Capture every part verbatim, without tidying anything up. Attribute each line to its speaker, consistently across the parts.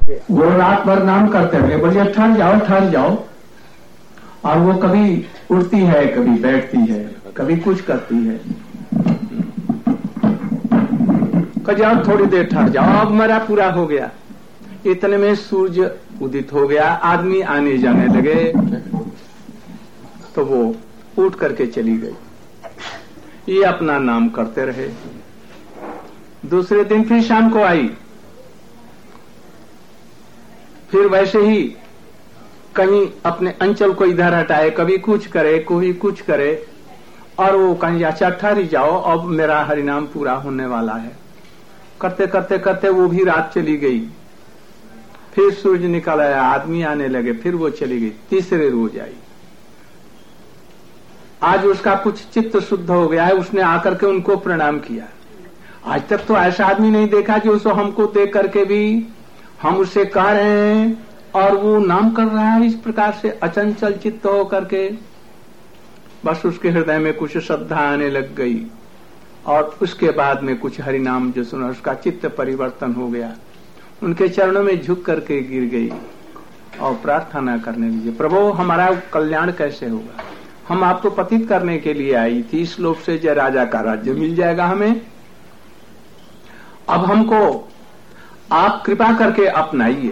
Speaker 1: वो रात भर नाम करते रहे, बोलिए ठहर जाओ ठहर जाओ। और वो कभी उठती है, कभी बैठती है, कभी कुछ करती है। जाओ थोड़ी देर ठहर जाओ, अब मेरा पूरा हो गया। इतने में सूर्य उदित हो गया, आदमी आने जाने लगे, तो वो उठ करके चली गई। ये अपना नाम करते रहे। दूसरे दिन फिर शाम को आई, फिर वैसे ही कहीं अपने अंचल को इधर हटाए, कभी कुछ करे कोई कुछ करे, और वो कहीं अच्छा ठहर जाओ, अब मेरा हरिनाम पूरा होने वाला है। करते करते करते वो भी रात चली गई। फिर सूर्य निकल आया, आदमी आने लगे, फिर वो चली गई। तीसरे रोज आई। आज उसका कुछ चित्त शुद्ध हो गया है, उसने आकर के उनको प्रणाम किया। आज तक तो ऐसा आदमी नहीं देखा कि उसको हमको देख करके भी हम उससे कह रहे हैं और वो नाम कर रहा है इस प्रकार से अचंचल चित्त हो करके। बस उसके हृदय में कुछ श्रद्धा आने लग गई, और उसके बाद में कुछ हरिनाम जो सुना, उसका चित्त परिवर्तन हो गया। उनके चरणों में झुक करके गिर गई और प्रार्थना करने लगी, प्रभु हमारा कल्याण कैसे होगा? हम आपको पतित करने के लिए आई थी, इस लोक से जय राजा का राज्य मिल जाएगा हमें। अब हमको आप कृपा करके अपनाइए।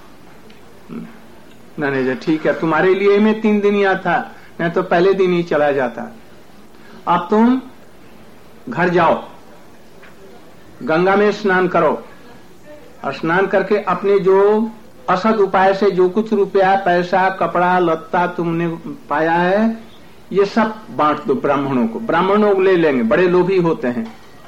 Speaker 1: मैंने कहा ठीक है, तुम्हारे लिए मैं तीन दिन यहाँ था, मैं तो पहले दिन ही चला जाता। अब तुम घर जाओ, गंगा में स्नान करो, और स्नान करके अपने जो असद उपाय से जो कुछ रुपया पैसा कपड़ा लत्ता तुमने पाया है, ये सब बांट दो ब्राह्मणों को। ब्राह्मण लोग ले लेंगे, बड़े लोभी होते हैं।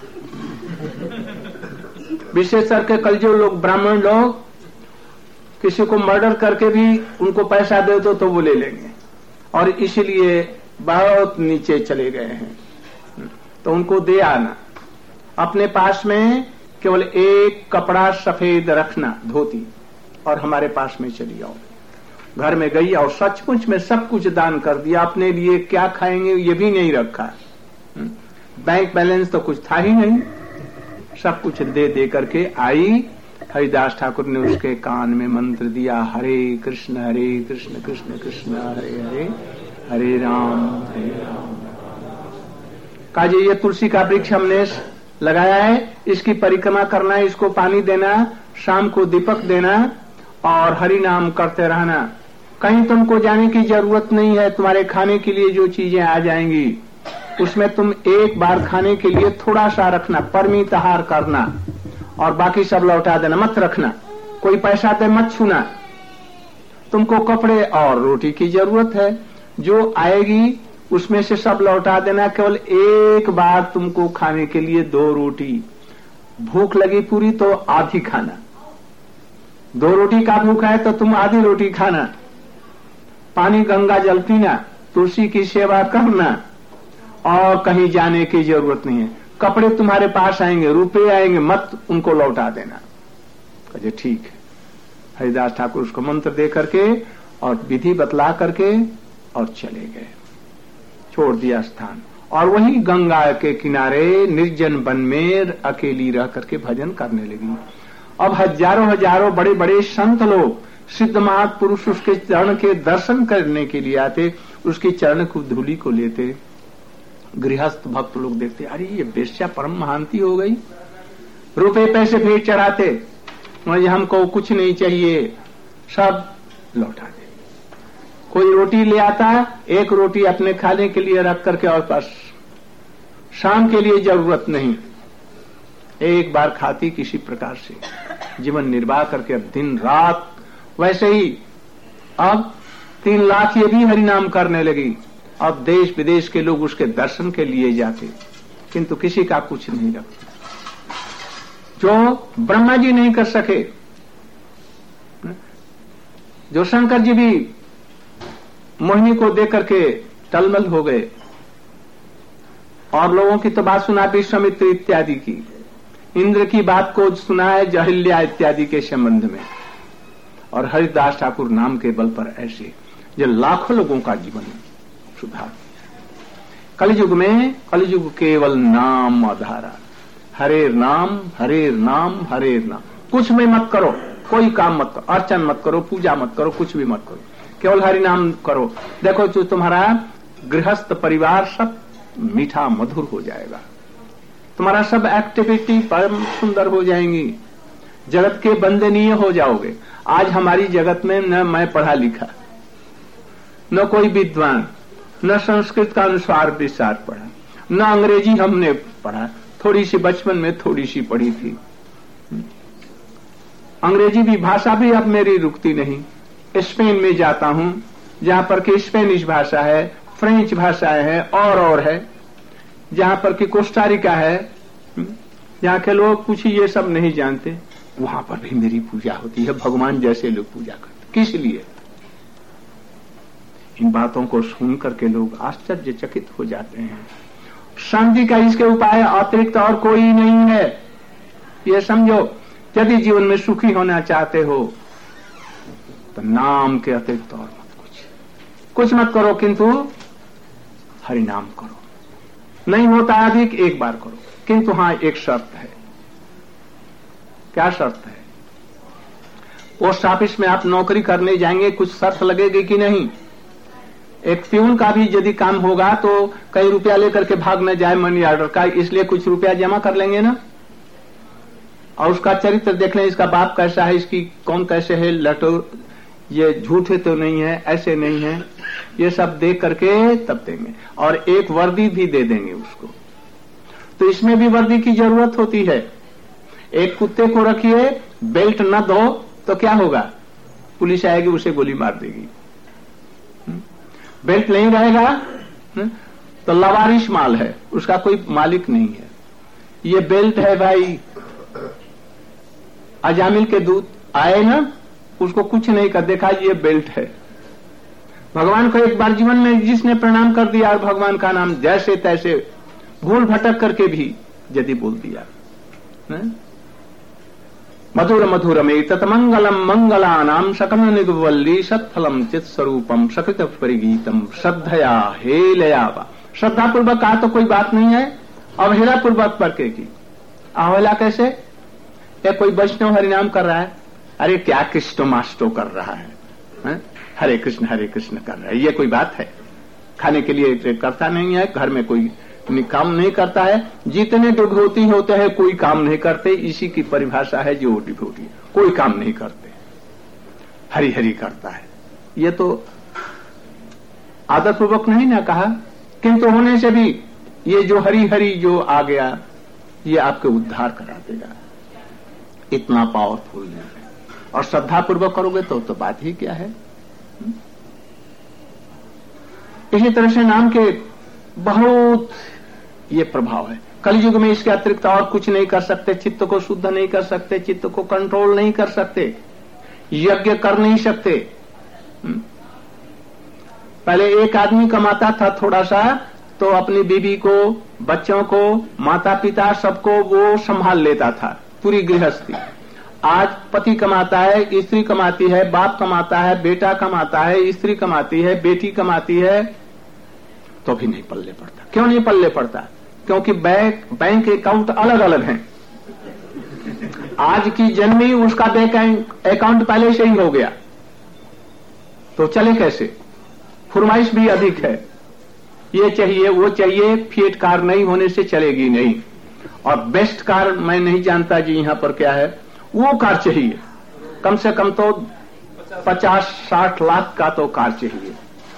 Speaker 1: विशेष करके कल जो लोग ब्राह्मण लोग किसी को मर्डर करके भी उनको पैसा दे दो तो वो ले लेंगे, और इसीलिए बहुत नीचे चले गए हैं। तो उनको दे आना। अपने पास में केवल एक कपड़ा सफेद रखना, धोती, और हमारे पास में चली आओ। घर में गई और सचमुच में सब कुछ दान कर दिया। अपने लिए क्या खाएंगे ये भी नहीं रखा। बैंक बैलेंस तो कुछ था ही नहीं, सब कुछ दे दे करके आई। हरिदास ठाकुर ने उसके कान में मंत्र दिया, हरे कृष्ण हरे कृष्ण कृष्ण कृष्ण हरे हरे, हरे राम हरे राम। काजी ये तुलसी का वृक्ष हमने लगाया है, इसकी परिक्रमा करना, इसको पानी देना, शाम को दीपक देना और हरि नाम करते रहना। कहीं तुमको जाने की जरूरत नहीं है। तुम्हारे खाने के लिए जो चीजें आ जाएंगी उसमें तुम एक बार खाने के लिए थोड़ा सा रखना, परिमित आहार करना, और बाकी सब लौटा देना, मत रखना। कोई पैसा दे मत छूना। तुमको कपड़े और रोटी की जरूरत है, जो आएगी उसमें से सब लौटा देना। केवल एक बार तुमको खाने के लिए दो रोटी, भूख लगी पूरी तो आधी खाना। दो रोटी का भूख है तो तुम आधी रोटी खाना। पानी गंगा जल पीना, तुलसी की सेवा करना, और कहीं जाने की जरूरत नहीं है। कपड़े तुम्हारे पास आएंगे, रुपए आएंगे, मत उनको लौटा देना। कहे ठीक है। हरिदास ठाकुर उसको मंत्र दे करके और विधि बतला करके और चले गए, छोड़ दिया स्थान। और वही गंगा के किनारे निर्जन वन में अकेली रह करके भजन करने लगी। अब हजारों हजारों बड़े बड़े संत लोग, सिद्ध महापुरुष उसके चरण के दर्शन करने के लिए आते, उसके चरण को धूलि को लेते। गृहस्थ भक्त लोग देखते, अरे ये बेश्या परम महांती हो गई, रुपए पैसे भेंट चढ़ाते, मुझे हमको कुछ नहीं चाहिए, सब लौटा दे। कोई रोटी ले आता, एक रोटी अपने खाने के लिए रख करके, और बस शाम के लिए जरूरत नहीं, एक बार खाती किसी प्रकार से जीवन निर्वाह करके। अब दिन रात वैसे ही। अब तीन लाख ये भी हरिनाम करने लगी। अब देश विदेश के लोग उसके दर्शन के लिए जाते, किंतु किसी का कुछ नहीं रखते। जो ब्रह्मा जी नहीं कर सके, जो शंकर जी भी मोहिनी को देख करके टलमल हो गए, और लोगों की तो बात सुना विश्वामित्र इत्यादि की, इंद्र की बात को सुना है जहल्या इत्यादि के संबंध में, और हरिदास ठाकुर नाम के बल पर ऐसे जो लाखों लोगों का जीवन सुधार। कलयुग में, कलयुग केवल नाम आधारा, हरे नाम हरे नाम हरे नाम। कुछ में मत करो, कोई काम मत करो, अर्चन मत करो, पूजा मत करो, कुछ भी मत करो, केवल हरि नाम करो। देखो जो तुम्हारा गृहस्थ परिवार सब मीठा मधुर हो जाएगा, तुम्हारा सब एक्टिविटी परम सुंदर हो जाएंगी, जगत के वंदनीय हो जाओगे। आज हमारी जगत में न मैं पढ़ा लिखा, न कोई विद्वान, न संस्कृत का अनुसार विचार पढ़ा, न अंग्रेजी हमने पढ़ा, थोड़ी सी बचपन में थोड़ी सी पढ़ी थी। अंग्रेजी भी भाषा भी अब मेरी रुकती नहीं। स्पेन में जाता हूं जहां पर कि स्पेनिश भाषा है, फ्रेंच भाषाएं है और और है, जहां पर कि कोस्टारिका है, जहां के लोग कुछ ये सब नहीं जानते, वहां पर भी मेरी पूजा होती है। भगवान जैसे लोग पूजा करते, किस लिए? इन बातों को सुन करके लोग आश्चर्यचकित हो जाते हैं। शांति का इसके उपाय अतिरिक्त और कोई नहीं है, ये समझो। यदि जीवन में सुखी होना चाहते हो तो नाम के अतिरिक्त और मत कुछ कुछ मत करो, किंतु हरि नाम करो। नहीं होता अधिक एक बार करो, किंतु हां एक शर्त है। क्या शर्त है? पोस्ट ऑफिस में आप नौकरी करने जाएंगे, कुछ शर्त लगेगी कि नहीं? एक प्यून का भी यदि काम होगा तो कई रुपया लेकर के भाग न जाए मनी ऑर्डर का, इसलिए कुछ रुपया जमा कर लेंगे ना, और उसका चरित्र देख लें, इसका बाप कैसा है, इसकी कौन कैसे है, लटो ये झूठे तो नहीं है, ऐसे नहीं है, ये सब देख करके तब देंगे। और एक वर्दी भी दे देंगे उसको। तो इसमें भी वर्दी की जरूरत होती है। एक कुत्ते को रखिए, बेल्ट न दो तो क्या होगा? पुलिस आएगी, उसे गोली मार देगी। बेल्ट नहीं रहेगा तो लवारिश माल है, उसका कोई मालिक नहीं है। ये बेल्ट है भाई, अजामिल के दूत आए ना, उसको कुछ नहीं कर देखा, ये बेल्ट है। भगवान को एक बार जीवन में जिसने प्रणाम कर दिया और भगवान का नाम जैसे तैसे भूल भटक करके भी यदि बोल दिया, मधुर मधुर में तत्मंगलम मंगलानाम सकल निगवल्ली सत्फलम चित स्वरूपम सकृत परिगीतम श्रद्धया हेलया। श्रद्धा पूर्वक कहा तो कोई बात नहीं है, अवहेला पूर्वक करके की। अवहेला कैसे? या कोई वैष्णव हरिनाम कर रहा है, अरे क्या कृष्ण मास्टो कर रहा है, है? हरे कृष्ण हरे कृष्ण कर रहा है, ये कोई बात है? खाने के लिए करता नहीं है, घर में कोई काम नहीं करता है, जितने डिभोटी होते हैं कोई काम नहीं करते, इसी की परिभाषा है जो डिभोटी, कोई काम नहीं करते, हरि हरि करता है। ये तो आदत पूर्वक नहीं ना कहा, किंतु होने से भी ये जो हरि हरि जो आ गया, ये आपके उद्धार करा देगा, इतना पावरफुल है। और श्रद्धा पूर्वक करोगे तो तो बात ही क्या है। इसी तरह से नाम के बहुत ये प्रभाव है। कलयुग में इसके अतिरिक्त और कुछ नहीं कर सकते, चित्त को शुद्ध नहीं कर सकते, चित्त को कंट्रोल नहीं कर सकते, यज्ञ कर नहीं सकते। पहले एक आदमी कमाता था थोड़ा सा, तो अपनी बीवी को, बच्चों को, माता पिता सबको वो संभाल लेता था, पूरी गृहस्थी। आज पति कमाता है, स्त्री कमाती है, बाप कमाता है, बेटा कमाता है, स्त्री कमाती है, बेटी कमाती है, तो भी नहीं पल्ले पड़ता। क्यों नहीं पल्ले पड़ता? क्योंकि बैंक बैंक अकाउंट अलग अलग हैं। आज की जन्मी, उसका बैंक अकाउंट पहले से ही हो गया, तो चले कैसे? फरमाइश भी अधिक है, ये चाहिए वो चाहिए, फिएट कार नहीं होने से चलेगी नहीं। और बेस्ट कार मैं नहीं जानता जी यहाँ पर क्या है, वो कार चाहिए, कम से कम तो पचास साठ लाख का तो कार चाहिए,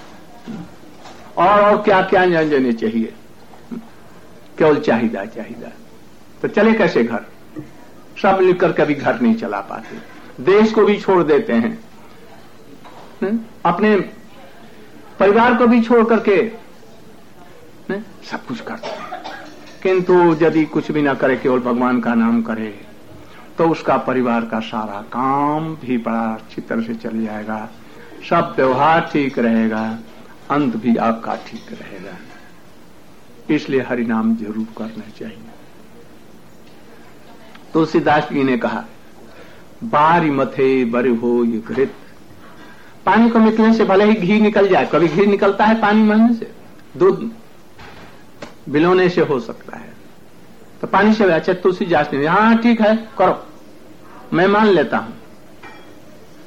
Speaker 1: और और क्या क्या जाने चाहिए, केवल चाहिदा चाहिदा। तो चले कैसे घर? सब मिलकर कभी घर नहीं चला पाते, देश को भी छोड़ देते हैं, अपने परिवार को भी छोड़ करके सब कुछ करते हैं। किंतु यदि कुछ भी ना करे, केवल भगवान का नाम करे, तो उसका परिवार का सारा काम भी बड़ा अच्छी तरह से चल जाएगा, सब व्यवहार ठीक रहेगा, अंत भी आपका ठीक रहेगा। इसलिए हरि नाम जरूर करना चाहिए। तुलसीदास जी ने कहा, बारी मथे बर हो ये घृत। पानी को मिलने से भले ही घी निकल जाए, कभी घी निकलता है पानी मिलने से, दूध बिलोने से हो सकता है, तो पानी से अच्छा। तुलसीदास ने हाँ ठीक है करो, मैं मान लेता हूं,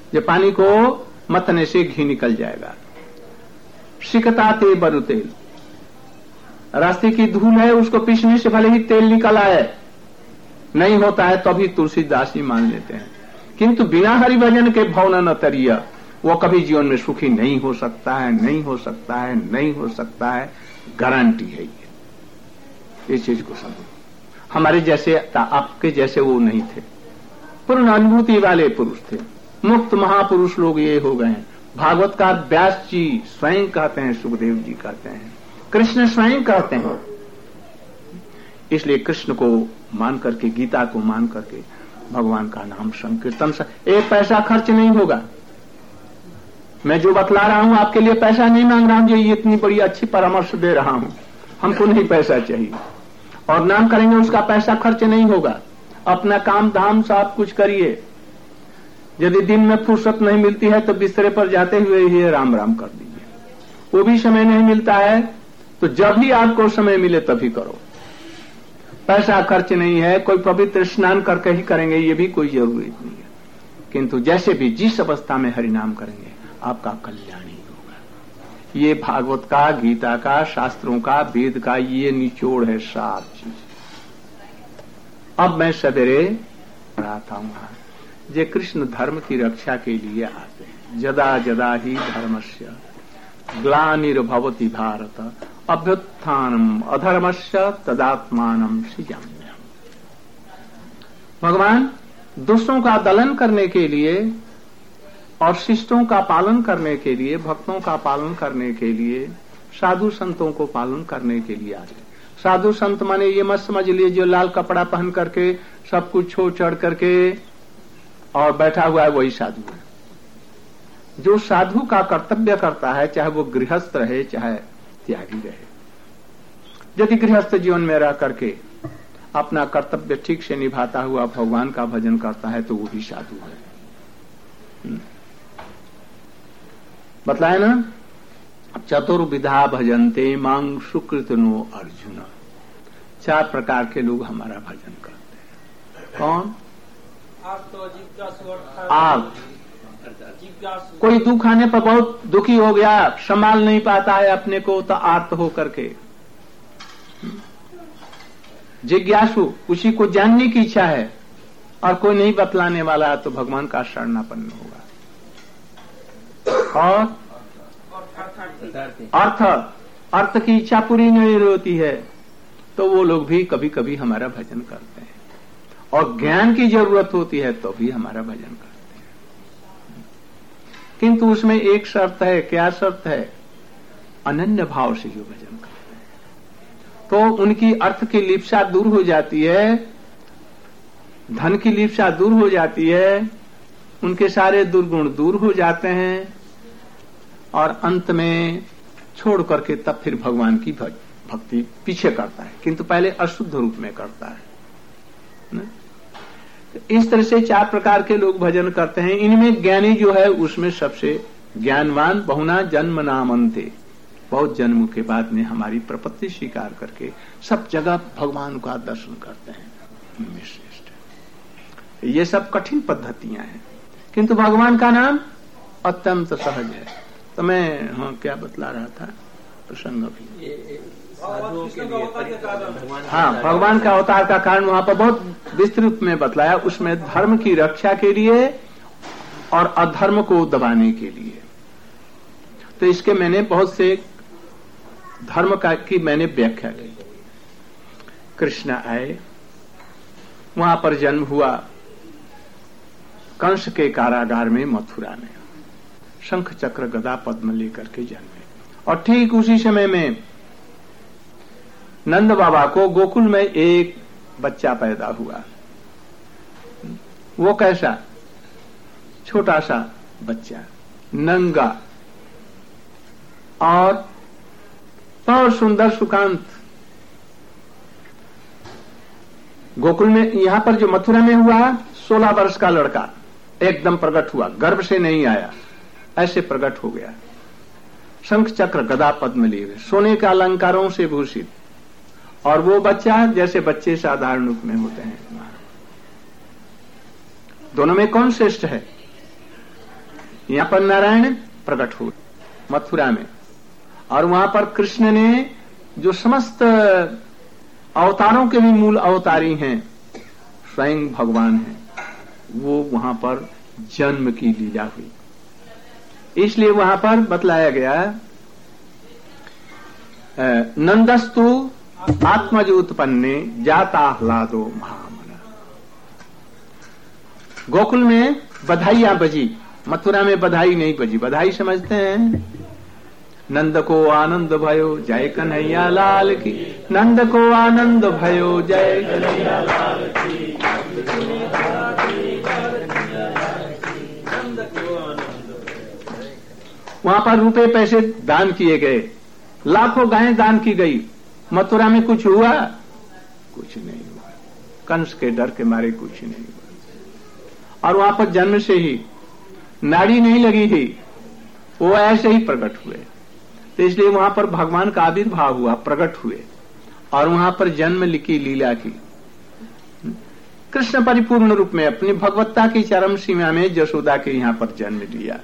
Speaker 1: जो पानी को मतने से घी निकल जाएगा। सिकता ते बरु तेल, रास्ते की धूल है, उसको पीसने से भले ही तेल निकल आए, नहीं होता है तो भी तुलसीदास जी मान लेते हैं, किंतु बिना हरिभजन के भवन न तरिया, वो कभी जीवन में सुखी नहीं हो सकता है, नहीं हो सकता है, नहीं हो सकता है, गारंटी है ये। इस चीज को समझो। हमारे जैसे, आपके जैसे वो नहीं थे, पूर्ण अनुभूति वाले पुरुष थे, मुक्त महापुरुष लोग ये हो गए हैं। भागवत का व्यास जी स्वयं कहते हैं, सुखदेव जी कहते हैं, कृष्ण स्वयं कहते हैं। इसलिए कृष्ण को मान करके, गीता को मान करके भगवान का नाम संकीर्तन से एक पैसा खर्च नहीं होगा। मैं जो बतला रहा हूं आपके लिए पैसा नहीं मांग रहा हूं, जो ये इतनी बड़ी अच्छी परामर्श दे रहा हूं, हमको नहीं पैसा चाहिए। और नाम करेंगे उसका पैसा खर्च नहीं होगा। अपना काम धाम सब कुछ करिए। यदि दिन में फुर्सत नहीं मिलती है तो बिस्तरे पर जाते हुए ही राम राम कर दीजिए। वो भी समय नहीं मिलता है तो जब भी आपको समय मिले तभी करो। पैसा खर्च नहीं है, कोई पवित्र स्नान करके ही करेंगे, ये भी कोई जरूरी नहीं है। किंतु जैसे भी जिस अवस्था में हरिनाम करेंगे आपका कल्याण ही होगा। ये भागवत का, गीता का, शास्त्रों का, वेद का ये निचोड़ है सात चीज। अब मैं सवेरे पढ़ाता हूं, जे कृष्ण धर्म की रक्षा के लिए आते हैं। जदा जदा ही धर्मस्य ग्लानिर्भवति भारत अभ्युत्थानम अधर्मस्य तदात्मानं सृजाम्यहम्। भगवान दुष्टों का दलन करने के लिए और शिष्टों का पालन करने के लिए, भक्तों का पालन करने के लिए, साधु संतों को पालन करने के लिए आते। साधु संत माने ये मत समझ लिए जो लाल कपड़ा पहन करके सब कुछ छोड़ चढ़ करके और बैठा हुआ है वही साधु है। जो साधु का कर्तव्य करता है, चाहे वो गृहस्थ रहे चाहे त्यागी रहे, यदि गृहस्थ जीवन में रह करके अपना कर्तव्य ठीक से निभाता हुआ भगवान का भजन करता है तो वो भी साधु है। बतलाए ना, चतुर्विधा भजनते मांग सुकृतनो अर्जुन। चार प्रकार के लोग हमारा भजन करते हैं। कौन? आप। कोई दुख आने पर बहुत दुखी हो गया, संभाल नहीं पाता है अपने को, तो आर्त हो करके। जिज्ञासु, उसी को जानने की इच्छा है और कोई नहीं बतलाने वाला तो भगवान का शरणापन्न होगा। और अर्थ, अर्थ की इच्छा पूरी नहीं होती है तो वो लोग भी कभी कभी हमारा भजन करते हैं। और ज्ञान की जरूरत होती है तो भी हमारा भजन करते हैं। किंतु उसमें एक शर्त है। क्या शर्त है? अनन्य भाव से जो भजन करते हैं तो उनकी अर्थ की लिप्सा दूर हो जाती है, धन की लिप्सा दूर हो जाती है, उनके सारे दुर्गुण दूर हो जाते हैं और अंत में छोड़ करके तब फिर भगवान की भक्ति पीछे करता है, किंतु पहले अशुद्ध रूप में करता है। इस तरह से चार प्रकार के लोग भजन करते हैं। इनमें ज्ञानी जो है उसमें सबसे ज्ञानवान बहुना जन्म नामन्ते, बहुत जन्म के बाद में हमारी प्रपत्ति स्वीकार करके सब जगह भगवान का दर्शन करते हैं, उनमें श्रेष्ठ है। ये सब कठिन पद्धतियां हैं किंतु भगवान का नाम अत्यंत सहज है। तो मैं हाँ क्या बतला रहा था प्रसंग भी, हाँ भगवान का अवतार का कारण वहां पर बहुत विस्तृत में बतलाया। उसमें धर्म की रक्षा के लिए और अधर्म को दबाने के लिए। तो इसके मैंने बहुत से धर्म का की मैंने व्याख्या की। कृष्ण आए, वहां पर जन्म हुआ कंस के कारागार में मथुरा में, शंख चक्र गदा पद्म लेकर के जन्मे। और ठीक उसी समय में नंद बाबा को गोकुल में एक बच्चा पैदा हुआ। वो कैसा? छोटा सा बच्चा, नंगा और बहुत सुंदर सुकांत। गोकुल में, यहां पर जो मथुरा में हुआ, सोलह वर्ष का लड़का एकदम प्रकट हुआ, गर्भ से नहीं आया, ऐसे प्रकट हो गया। शंख चक्र गदा पद्म लिए हुए, सोने के अलंकारों से भूषित। और वो बच्चा जैसे बच्चे साधारण रूप में होते हैं। दोनों में कौन श्रेष्ठ है? यहां पर नारायण प्रकट हुए मथुरा में, और वहां पर कृष्ण ने जो समस्त अवतारों के भी मूल अवतारी हैं, स्वयं भगवान हैं, वो वहां पर जन्म की लीला हुई। इसलिए वहां पर बतलाया गया नंदस्तु आत्मज उत्पन्ने जाताह्लादो महामना। गोकुल में बधाइयां बजी, मथुरा में बधाई नहीं बजी। बधाई समझते हैं? नंद को आनंद भयो जय कन्हैया लाल की, नंद को आनंद भयो जय कन्हैया लाल की। वहां पर रुपए पैसे दान किए गए, लाखों गायें दान की गई। मथुरा में कुछ हुआ? कुछ नहीं हुआ। कंस के डर के मारे कुछ नहीं हुआ। और वहां पर जन्म से ही नाड़ी नहीं लगी थी, वो ऐसे ही प्रकट हुए। तो इसलिए वहां पर भगवान का आविर्भाव हुआ, प्रकट हुए, और वहां पर जन्म की लीला की। कृष्ण परिपूर्ण रूप में अपनी भगवत्ता की चरम सीमा में यशोदा के यहां पर जन्म लिया।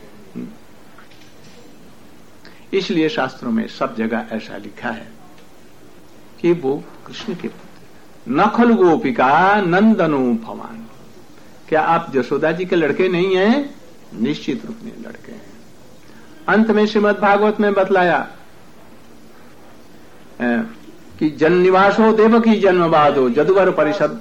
Speaker 1: इसलिए शास्त्रों में सब जगह ऐसा लिखा है कि वो कृष्ण के पुत्र। नखल गोपिका नंदनो भवान। क्या आप यशोदा जी के लड़के नहीं हैं? निश्चित रूप में लड़के हैं। अंत में श्रीमद् भागवत में बतलाया कि जन निवासो देवकी जन्म बादो जदुवर परिषद।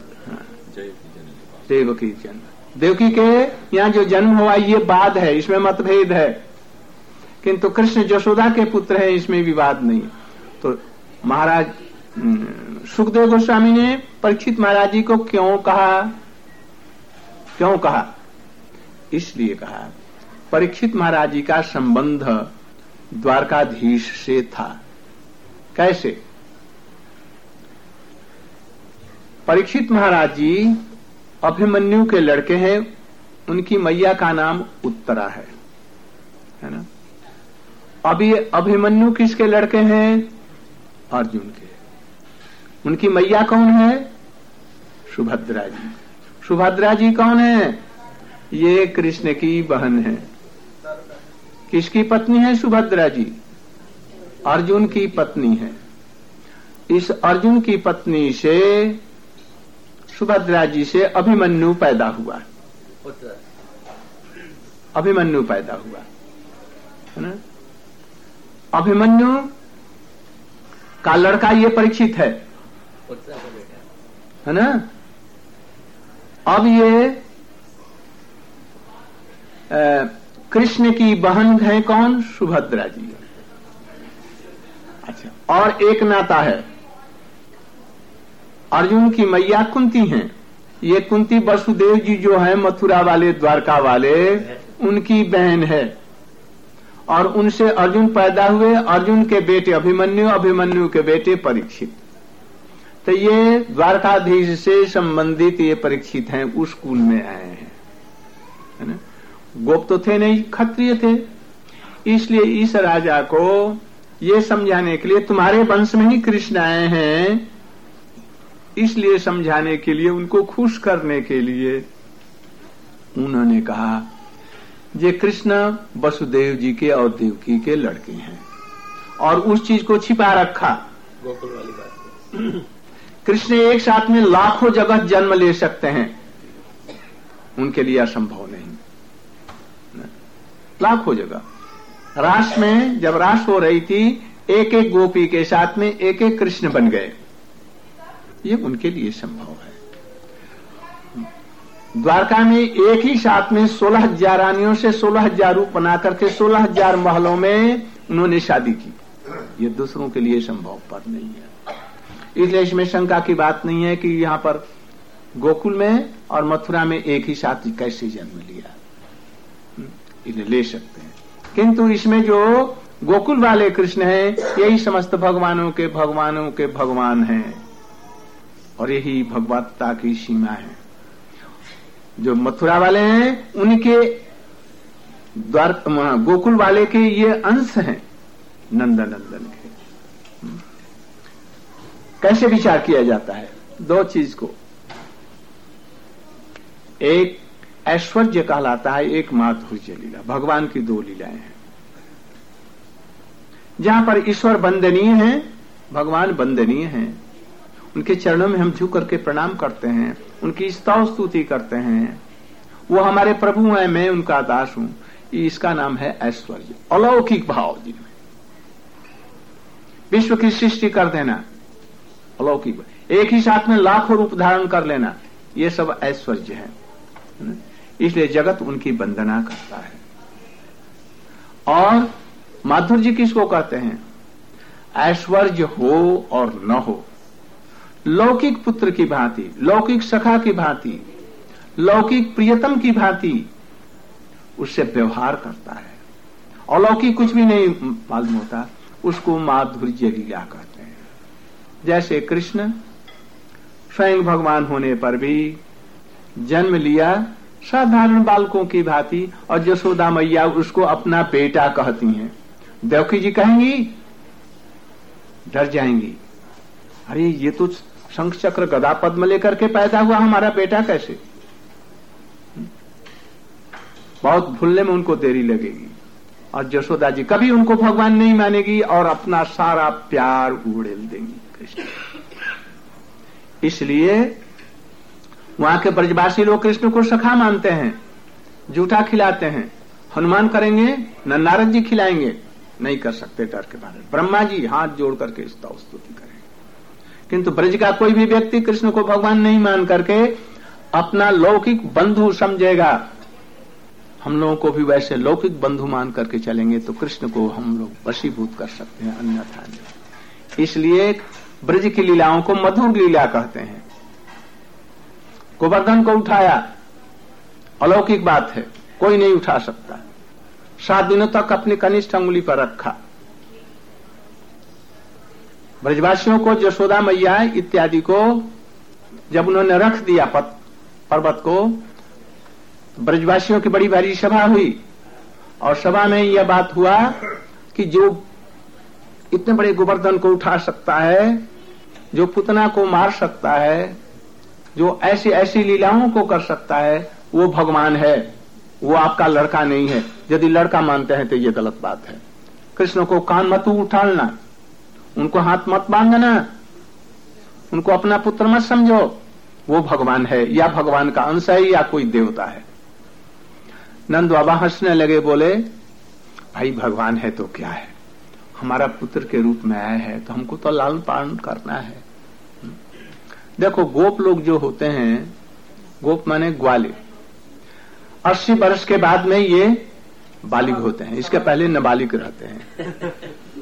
Speaker 1: देवकी जन्म, देवकी के यहाँ जो जन्म हुआ ये बाद है, इसमें मतभेद है, किंतु कृष्ण यशोदा के पुत्र है, इसमें विवाद नहीं। तो महाराज सुखदेव गोस्वामी ने परीक्षित महाराज जी को क्यों कहा? क्यों कहा? इसलिए कहा परीक्षित महाराज जी का संबंध द्वारकाधीश से था। कैसे? परीक्षित महाराज जी अभिमन्यु के लड़के हैं, उनकी मैया का नाम उत्तरा है, है ना। अभी अभिमन्यु किसके लड़के हैं? अर्जुन के। उनकी मैया कौन है? सुभद्रा जी। सुभद्रा जी कौन है? ये कृष्ण की बहन है। किसकी पत्नी है सुभद्रा जी? अर्जुन की पत्नी है। इस अर्जुन की पत्नी से सुभद्रा जी से अभिमन्यु पैदा हुआ। अभिमन्यु पैदा हुआ, है ना। अभिमन्यु का लड़का ये परीक्षित है, है ना। अब ये कृष्ण की बहन है कौन? सुभद्रा जी। अच्छा, और एक नाता है, अर्जुन की मैया कुंती हैं। ये कुंती वसुदेव जी जो है मथुरा वाले, द्वारका वाले, उनकी बहन है, और उनसे अर्जुन पैदा हुए। अर्जुन के बेटे अभिमन्यु, अभिमन्यु के बेटे परीक्षित। तो ये द्वारकाधीश से संबंधित ये परीक्षित हैं, उस कुल में आए हैं, है ना। गोप तो थे नहीं, क्षत्रिय थे। इसलिए इस राजा को ये समझाने के लिए तुम्हारे वंश में ही कृष्ण आए हैं, इसलिए समझाने के लिए, उनको खुश करने के लिए उन्होंने कहा ये कृष्ण वसुदेव जी के और देवकी के लड़के हैं, और उस चीज को छिपा रखा। गोकुल वाली बात। कृष्ण एक साथ में लाखों जगह जन्म ले सकते हैं, उनके लिए असंभव नहीं। लाखों जगह रास में जब रास हो रही थी, एक एक गोपी के साथ में एक एक कृष्ण बन गए, ये उनके लिए संभव है। द्वारका में एक ही साथ में सोलह हजार रानियों से सोलह हजार रूप बना करके सोलह हजार महलों में उन्होंने शादी की। ये दूसरों के लिए संभव पर नहीं है। इसलिए इसमें शंका की बात नहीं है कि यहाँ पर गोकुल में और मथुरा में एक ही साथ कैसे जन्म लिया, इन्हें ले सकते हैं। किंतु इसमें जो गोकुल वाले कृष्ण हैं, यही समस्त भगवानों के भगवानों के भगवान हैं, और यही भगवत्ता की सीमा है। जो मथुरा वाले हैं उनके द्वार गोकुल वाले के ये अंश हैं, नंदनंदन के। कैसे विचार किया जाता है दो चीज को? एक ऐश्वर्य कहलाता है, एक माधुर्य लीला। भगवान की दो लीलाएं हैं। जहां पर ईश्वर वंदनीय है, भगवान वंदनीय हैं, उनके चरणों में हम झुक करके प्रणाम करते हैं, उनकी स्तव स्तुति करते हैं, वो हमारे प्रभु हैं, मैं उनका दास हूं, इसका नाम है ऐश्वर्य, अलौकिक भाव जिनमें विश्व की सृष्टि कर देना, अलौकिक, एक ही साथ में लाखों रूप धारण कर लेना, ये सब ऐश्वर्य है। इसलिए जगत उनकी वंदना करता है। और माधुर्य किसको कहते हैं? ऐश्वर्य हो और न हो, लौकिक पुत्र की भांति, लौकिक सखा की भांति, लौकिक प्रियतम की भांति उससे व्यवहार करता है। अलौकिक कुछ भी नहीं मालूम होता, उसको माधुर्य लीला कहते हैं। जैसे कृष्ण स्वयं भगवान होने पर भी जन्म लिया साधारण बालकों की भांति, और यशोदा मैया उसको अपना बेटा कहती हैं। देवकी जी कहेंगी, डर जाएंगी, अरे ये तो शंख चक्र गदा पद्म लेकर के पैदा हुआ, हमारा बेटा कैसे? बहुत भूलने में उनको देरी लगेगी। और यशोदा जी कभी उनको भगवान नहीं मानेगी और अपना सारा प्यार उड़ेल देंगी कृष्ण। इसलिए वहां के ब्रजवासी लोग कृष्ण को सखा मानते हैं, जूठा खिलाते हैं। हनुमान करेंगे न नारद जी खिलाएंगे, नहीं कर सकते डर के मारे। ब्रह्मा जी हाथ जोड़ करके स्तव स्तुति करेंगे। किंतु ब्रज का कोई भी व्यक्ति कृष्ण को भगवान नहीं मान करके अपना लौकिक बंधु समझेगा। हम लोगों को भी वैसे लौकिक बंधु मान करके चलेंगे तो कृष्ण को हम लोग वशीभूत कर सकते हैं, अन्यथा नहीं। इसलिए ब्रज की लीलाओं को मधुर लीला कहते हैं। गोवर्धन को उठाया, अलौकिक बात है, कोई नहीं उठा सकता। सात दिनों तक अपनी कनिष्ठ अंगुली पर रखा। ब्रजवासियों को, यशोदा मैया इत्यादि को जब उन्होंने रख दिया पर्वत को, ब्रजवासियों की बड़ी भारी सभा हुई और सभा में यह बात हुआ कि जो इतने बड़े गोवर्धन को उठा सकता है, जो पुतना को मार सकता है, जो ऐसी ऐसी लीलाओं को कर सकता है, वो भगवान है, वो आपका लड़का नहीं है। यदि लड़का मानते हैं तो ये गलत बात है। कृष्ण को कान मत उठाना, उनको हाथ मत बांधना, उनको अपना पुत्र मत समझो। वो भगवान है, या भगवान का अंश है, या कोई देवता है। नंद बाबा हंसने लगे, बोले भाई भगवान है तो क्या है, हमारा पुत्र के रूप में आया है तो हमको तो लालन पालन करना है। देखो गोप लोग जो होते हैं, गोप माने ग्वाले, अस्सी वर्ष के बाद में ये बालिग होते हैं, इसके पहले नाबालिग रहते हैं।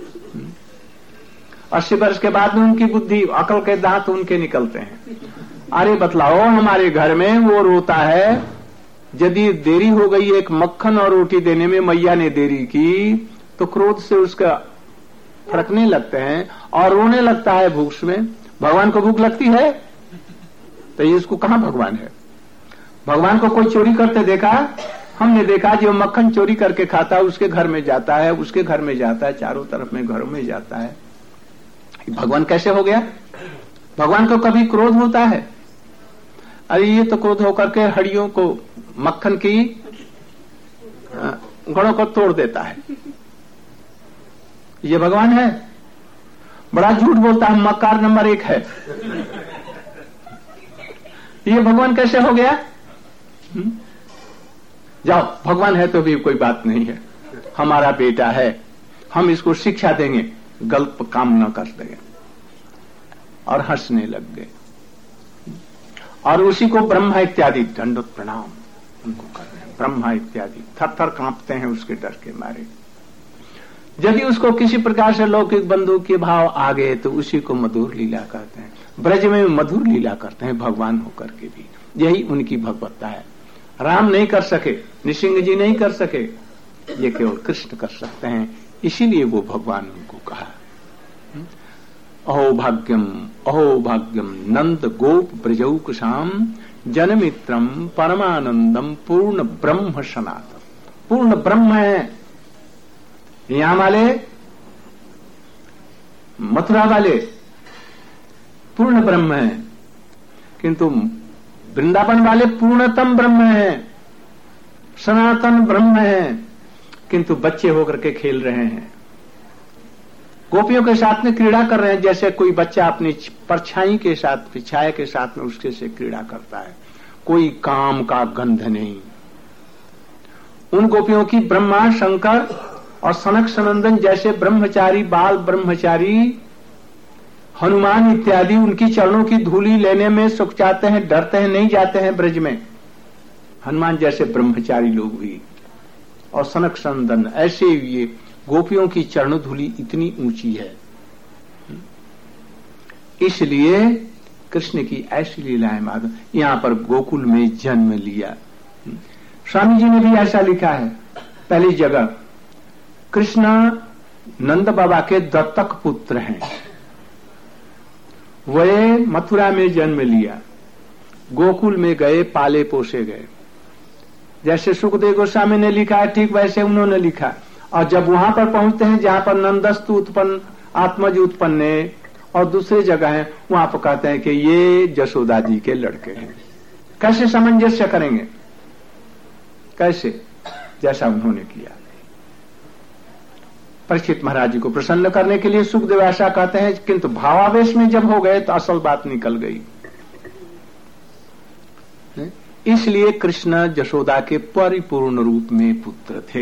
Speaker 1: अस्सी वर्ष के बाद में उनकी बुद्धि, अकल के दांत उनके निकलते हैं। अरे बतलाओ, हमारे घर में वो रोता है, यदि देरी हो गई एक मक्खन और रोटी देने में, मैया ने देरी की तो क्रोध से उसका फड़कने लगते हैं और रोने लगता है भूख में। भगवान को भूख लगती है तो ये इसको कहां भगवान है? भगवान को कोई चोरी करते देखा? हमने देखा जो मक्खन चोरी करके खाता है उसके घर में जाता है, उसके घर में जाता है, चारों तरफ में घरों में जाता है। भगवान कैसे हो गया? भगवान को कभी क्रोध होता है? अरे ये तो क्रोध होकर के हड्डियों को, मक्खन की गुणों को तोड़ देता है। ये भगवान है? बड़ा झूठ बोलता है, मक्कार नंबर एक है। ये भगवान कैसे हो गया? हुँ? जाओ, भगवान है तो भी कोई बात नहीं है, हमारा बेटा है, हम इसको शिक्षा देंगे, गलत काम न कर देंगे। और हंसने लग गए। और उसी को ब्रह्मा इत्यादि दंडोत प्रणाम उनको कर रहे हैं। ब्रह्मा इत्यादि थर थर कांपते हैं उसके डर के मारे। यदि उसको किसी प्रकार से लौकिक बंधु के भाव आ गए तो उसी को मधुर लीला कहते हैं। ब्रज में मधुर लीला करते हैं भगवान होकर के भी, यही उनकी भगवत्ता है। राम नहीं कर सके, नृसिंह जी नहीं कर सके, ये केवल कृष्ण कर सकते हैं, इसीलिए वो भगवान उनको कहा। अहो भाग्यम अहो भाग्यम नंद गोप ब्रजौकशाम जनमित्रम परमानंदम पूर्ण ब्रह्म सनातन। पूर्ण ब्रह्म है यहां वाले, मथुरा वाले पूर्ण ब्रह्म है, किंतु वृंदावन वाले पूर्णतम ब्रह्म है। सनातन ब्रह्म है, किंतु बच्चे होकर के खेल रहे हैं, गोपियों के साथ में क्रीड़ा कर रहे हैं, जैसे कोई बच्चा अपनी परछाई के साथ, छाया के साथ में उसके से क्रीड़ा करता है। कोई काम का गंध नहीं। उन गोपियों की ब्रह्मा, शंकर और सनक सनंदन जैसे ब्रह्मचारी, बाल ब्रह्मचारी, हनुमान इत्यादि उनकी चरणों की धूली लेने में सुख चाहते हैं, डरते हैं, नहीं जाते हैं ब्रज में। हनुमान जैसे ब्रह्मचारी लोग भी और सनक सनंदन ऐसे ये गोपियों की चरण धूली इतनी ऊंची है, इसलिए कृष्ण की ऐसी लीलाएं माधव यहां पर गोकुल में जन्म लिया। स्वामी जी ने भी ऐसा लिखा है पहली जगह, कृष्ण नंद बाबा के दत्तक पुत्र हैं, वे मथुरा में जन्म लिया, गोकुल में गए, पाले पोसे गए। जैसे सुखदेव गोस्वामी ने लिखा है ठीक वैसे उन्होंने लिखा। और जब वहां पर पहुंचते हैं जहां पर नंदस्तु उत्पन्न, आत्मज उत्पन्न है और दूसरे जगह है, वहां पर कहते हैं कि ये जशोदा जी के लड़के हैं। कैसे सामंजस्य करेंगे? कैसे? जैसा उन्होंने किया। परीक्षित महाराज जी को प्रसन्न करने के लिए सुखदेव ऐसा कहते हैं, किंतु भावावेश में जब हो गए तो असल बात निकल गई। इसलिए कृष्ण जशोदा के परिपूर्ण रूप में पुत्र थे।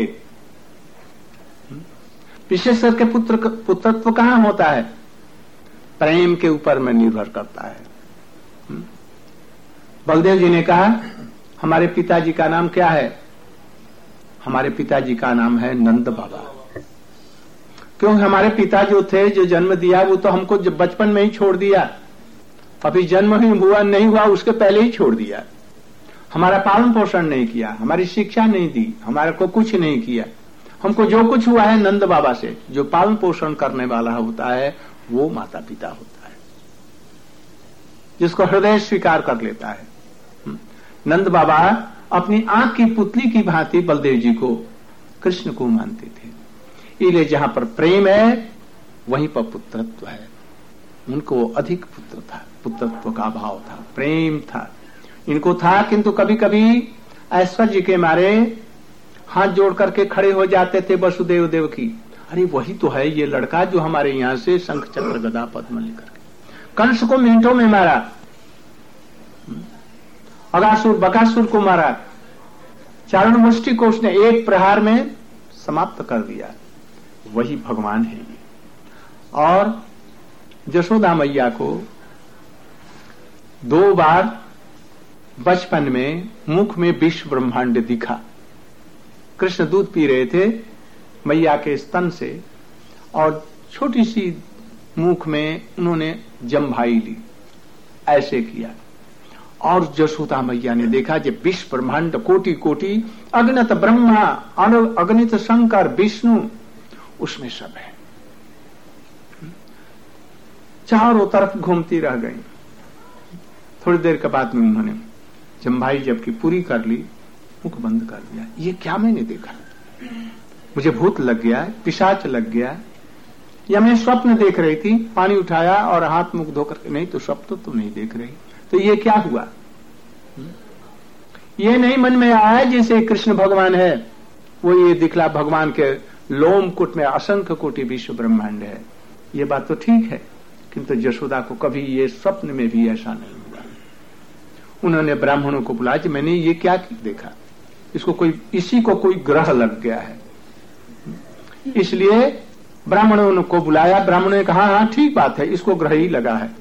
Speaker 1: विशेष करके पुत्र पुत्रत्व कहां होता है? प्रेम के ऊपर में निर्भर करता है। बलदेव जी ने कहा हमारे पिताजी का नाम क्या है? हमारे पिताजी का नाम है नंद बाबा। क्योंकि हमारे पिता जो थे, जो जन्म दिया, वो तो हमको बचपन में ही छोड़ दिया। अभी जन्म ही हुआ नहीं हुआ उसके पहले ही छोड़ दिया। हमारा पालन पोषण नहीं किया, हमारी शिक्षा नहीं दी, हमारे को कुछ नहीं किया। हमको जो कुछ हुआ है नंद बाबा से। जो पालन पोषण करने वाला होता है वो माता पिता होता है, जिसको हृदय स्वीकार कर लेता है। नंद बाबा अपनी आंख की पुतली की भांति बलदेव जी को, कृष्ण को मानते थे। इसलिए जहां पर प्रेम है वहीं पर पुत्रत्व है। उनको अधिक पुत्र था, पुत्रत्व का भाव था, प्रेम था, इनको था। किंतु कभी कभी ऐश्वर्य के मारे हाथ जोड़ करके खड़े हो जाते थे वसुदेव देव की। अरे वही तो है ये लड़का जो हमारे यहां से शंख चक्र गदा पद्म लेकर के कंस को मिनटों में मारा, अगासुर बकासुर को मारा, चारण मुष्टि को उसने एक प्रहार में समाप्त कर दिया। वही भगवान है ये। और जशोदा मैया को दो बार बचपन में मुख में विश्व ब्रह्मांड दिखा। कृष्ण दूध पी रहे थे मैया के स्तन से और छोटी सी मुख में उन्होंने जम्भाई ली, ऐसे किया। और जशोदा मैया ने देखा कि विश्व ब्रह्मांड कोटि कोटि, अगणित ब्रह्मा, अगणित शंकर, विष्णु उसमें सब है। चारों तरफ घूमती रह गई। थोड़ी देर के बाद में उन्होंने जम्भाई जबकि पूरी कर ली, मुख बंद कर दिया। ये क्या मैंने देखा? मुझे भूत लग गया, पिशाच लग गया, या मैं स्वप्न देख रही थी? पानी उठाया और हाथ मुख धोकर, नहीं तो स्वप्न तो नहीं देख रही, तो ये क्या हुआ? ये नहीं मन में आया जैसे कृष्ण भगवान है, वो ये दिखला भगवान के लोम कुट में असंख्य कोटि विश्व ब्रह्मांड है। ये बात तो ठीक है, किंतु जशोदा को कभी ये स्वप्न में भी ऐसा नहीं हुआ। उन्होंने ब्राह्मणों को बुलाया कि मैंने ये क्या देखा, इसको कोई, इसी को कोई ग्रह लग गया है। इसलिए ब्राह्मणों को बुलाया। ब्राह्मणों ने कहा हाँ ठीक बात है, इसको ग्रह ही लगा है।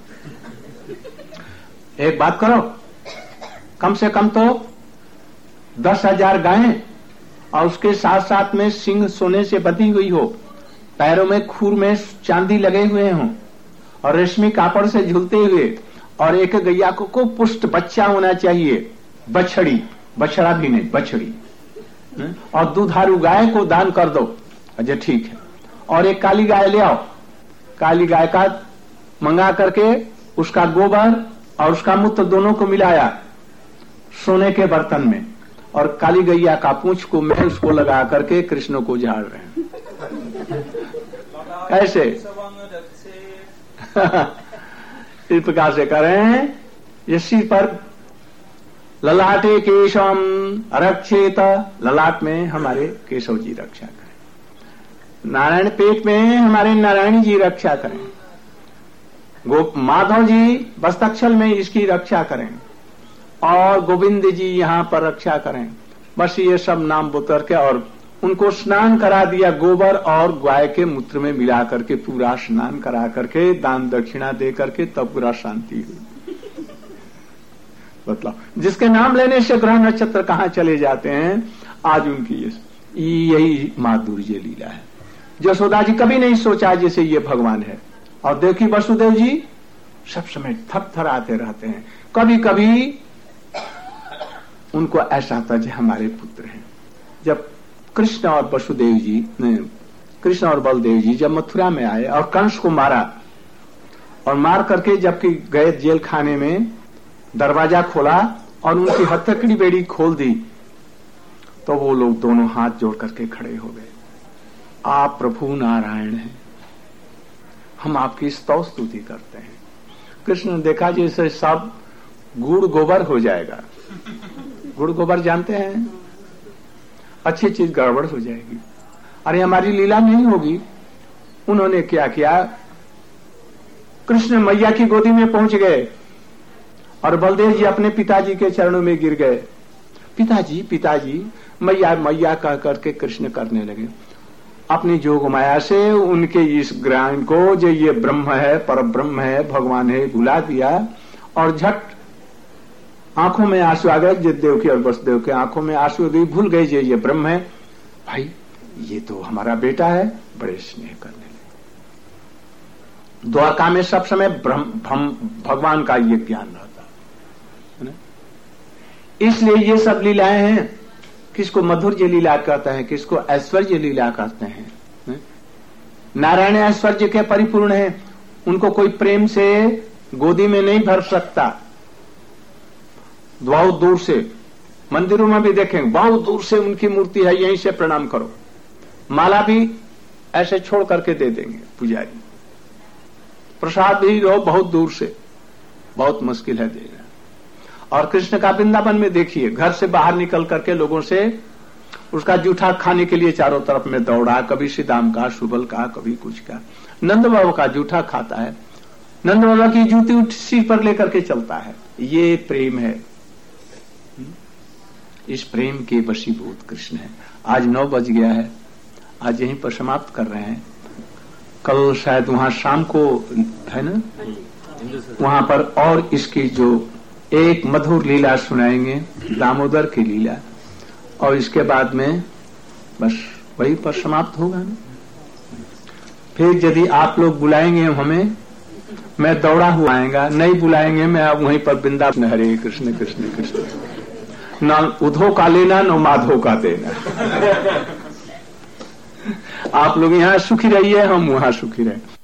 Speaker 1: एक बात करो, कम से कम तो दस हजार गायें और उसके साथ साथ में सिंह सोने से बंधी हुई हो, पैरों में खूर में चांदी लगे हुए हों और रेशमी कापड़ से झूलते हुए, और एक गैया को, को पुष्ट बच्चा होना चाहिए, बछड़ी, बछड़ा भी नहीं, बछड़ी, और दुधारू गाय को दान कर दो। अच्छा ठीक है। और एक काली गाय ले आओ, काली गाय का मंगा करके उसका गोबर और उसका मूत्र दोनों को मिलाया सोने के बर्तन में, और काली गैया का पूंछ को मैं उसको लगा करके कृष्ण को झाड़ रहे हैं। ऐसे इस प्रकार से करें, ये सिर पर ललाटे केशवम रक्षेत, ललाट में हमारे केशव जी रक्षा करें। नारायण पेट में हमारे नारायण जी रक्षा करें। गो माधव जी बस्तक्षल में इसकी रक्षा करें और गोविंद जी यहां पर रक्षा करें। बस ये सब नाम बुतर के और उनको स्नान करा दिया, गोबर और गाय के मूत्र में मिला करके पूरा स्नान करा करके दान दक्षिणा दे करके तब पूरा शांति हुई। बतलाओ जिसके नाम लेने से ग्रह नक्षत्र कहां चले जाते हैं। आज उनकी यही माधुर्य लीला है। यशोदा जी कभी नहीं सोचा जैसे ये भगवान है, और देखिए वसुदेव जी सब समय थर थर आते रहते हैं। कभी कभी उनको ऐसा था जो हमारे पुत्र हैं। जब कृष्ण और वसुदेव जी कृष्ण और बलदेव जी जब मथुरा में आए और कंस को मारा, और मार करके जबकि गए जेल खाने में, दरवाजा खोला और उनकी हथकड़ी बेड़ी खोल दी, तो वो लोग दोनों हाथ जोड़ करके खड़े हो गए। आप प्रभु नारायण हैं, हम आपकी स्तव स्तुति करते हैं। कृष्ण ने देखा जैसे सब गुड़ गोबर हो जाएगा। गुड़ गोबर जानते हैं, अच्छी चीज गड़बड़ हो जाएगी, अरे हमारी लीला नहीं होगी। उन्होंने क्या किया, कृष्ण मैया की गोदी में पहुंच गए और बलदेव जी अपने पिताजी के चरणों में गिर गए। पिताजी पिताजी मैया मैया कह करके कृष्ण करने लगे। अपनी जोग माया से उनके इस ज्ञान को जो ये ब्रह्म है, पर ब्रह्म है, भगवान है, भुला दिया और झट आंखों में आंसू आ गए। जितदेव की और वसुदेव के आंखों में आंसू आ गई, भूल गए ये ये ब्रह्म है। भाई ये तो हमारा बेटा है, बड़े स्नेह करने लगे। द्वारका में सब समय ब्रह्म भगवान का ये ज्ञान रहता है ना। इसलिए ये सब लीलाएं हैं। किसको मधुर्य लीला कहते हैं, किसको ऐश्वर्य लीला कहते हैं। नारायण ऐश्वर्य के परिपूर्ण है, उनको कोई प्रेम से गोदी में नहीं भर सकता। बहुत दूर से मंदिरों में भी देखेंगे, बहुत दूर से उनकी मूर्ति है, यहीं से प्रणाम करो। माला भी ऐसे छोड़ करके दे देंगे पुजारी। प्रसाद भी लो बहुत दूर से, बहुत मुश्किल है देना। और कृष्ण का वृंदावन में देखिए, घर से बाहर निकल करके लोगों से उसका जूठा खाने के लिए चारों तरफ में दौड़ा, कभी सीधाम का, सुबल का, कभी कुछ का। नंद बाबा का जूठा खाता है, नंद बाबा की जूती उठ सिर पर लेकर के चलता है। ये प्रेम है, इस प्रेम के वशीभूत कृष्ण है। आज नौ बज गया है, आज यहीं पर समाप्त कर रहे हैं। कल शायद वहां शाम को है ना, वहां पर और इसकी जो एक मधुर लीला सुनाएंगे, दामोदर की लीला, और इसके बाद में बस वही पर समाप्त होगा ना। फिर यदि आप लोग बुलाएंगे हमें, मैं दौड़ा हुआ आएगा, नहीं बुलाएंगे मैं अब वहीं पर वृंदावन। हरे कृष्ण कृष्ण कृष्ण, ना उधो का लेना न माधो का देना। आप लोग यहाँ सुखी रहिए, हम वहां सुखी रहे।